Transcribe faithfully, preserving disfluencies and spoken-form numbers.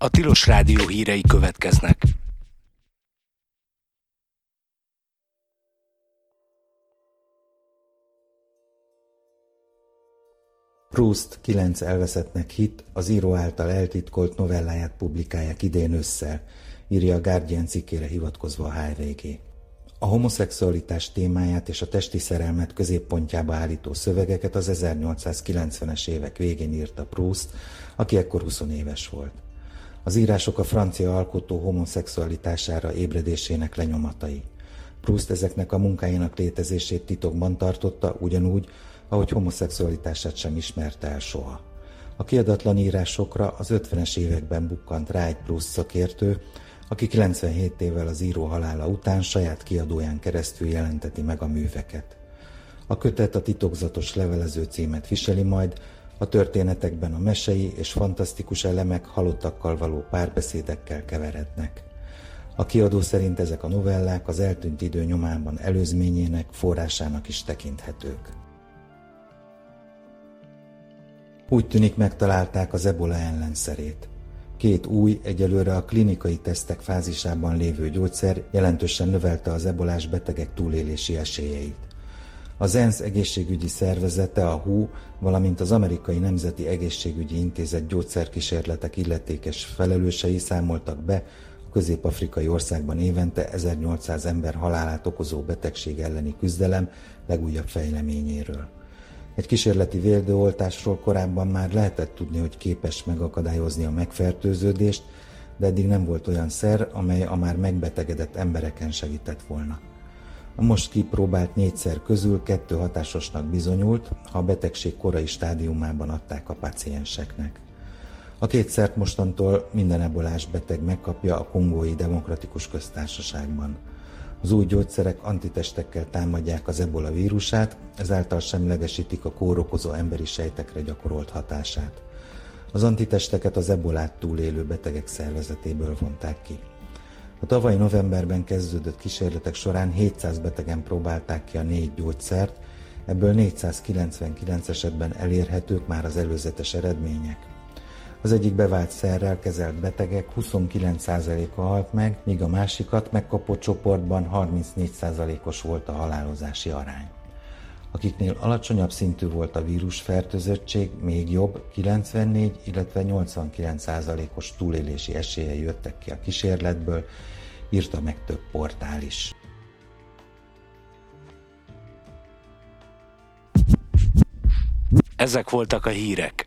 A Tilos Rádió hírei következnek. Proust kilenc elveszettnek hitt, az író által eltitkolt novelláját publikálják idén ősszel, írja a Guardian cikkére hivatkozva a há vé gé. A homoszexualitás témáját és a testi szerelmet középpontjába állító szövegeket az ezernyolcszázkilencvenes évek végén írta Proust, aki ekkor huszonéves volt. Az írások a francia alkotó homoszexualitására ébredésének lenyomatai. Proust ezeknek a munkáinak létezését titokban tartotta, ugyanúgy, ahogy homoszexualitását sem ismerte el soha. A kiadatlan írásokra az ötvenes években bukkant rá egy Proust szakértő, aki kilencvenhét évvel az író halála után saját kiadóján keresztül jelenteti meg a műveket. A kötet a titokzatos levelező címet viseli majd, a történetekben a mesei és fantasztikus elemek halottakkal való párbeszédekkel keverednek. A kiadó szerint ezek a novellák az eltűnt idő nyomában előzményének, forrásának is tekinthetők. Úgy tűnik, megtalálták az ebola ellenszerét. Két új, egyelőre a klinikai tesztek fázisában lévő gyógyszer jelentősen növelte az ebolás betegek túlélési esélyeit. Az ENSZ egészségügyi szervezete, a há u, valamint az Amerikai Nemzeti Egészségügyi Intézet gyógyszerkísérletek illetékes felelősei számoltak be a közép-afrikai országban évente ezernyolcszáz ember halálát okozó betegség elleni küzdelem legújabb fejleményéről. Egy kísérleti védőoltásról korábban már lehetett tudni, hogy képes megakadályozni a megfertőződést, de eddig nem volt olyan szer, amely a már megbetegedett embereken segített volna. A most kipróbált négy szer közül kettő hatásosnak bizonyult, ha a betegség korai stádiumában adták a pácienseknek. A két szert mostantól minden ebolás beteg megkapja a Kongói Demokratikus Köztársaságban. Az új gyógyszerek antitestekkel támadják az ebola vírusát, ezáltal semlegesítik a kórokozó emberi sejtekre gyakorolt hatását. Az antitesteket az ebolát túlélő betegek szervezetéből vonták ki. A tavalyi novemberben kezdődött kísérletek során hétszáz betegen próbálták ki a négy gyógyszert, ebből négyszázkilencvenkilenc esetben elérhetők már az előzetes eredmények. Az egyik bevált szerrel kezelt betegek huszonkilenc százaléka halt meg, míg a másikat megkapott csoportban harmincnégy százalékos volt a halálozási arány. Akiknél alacsonyabb szintű volt a vírusfertőzöttség, még jobb, kilencvennégy, illetve nyolcvankilenc százalékos túlélési esélyei jöttek ki a kísérletből, írta meg több portál is. Ezek voltak a hírek.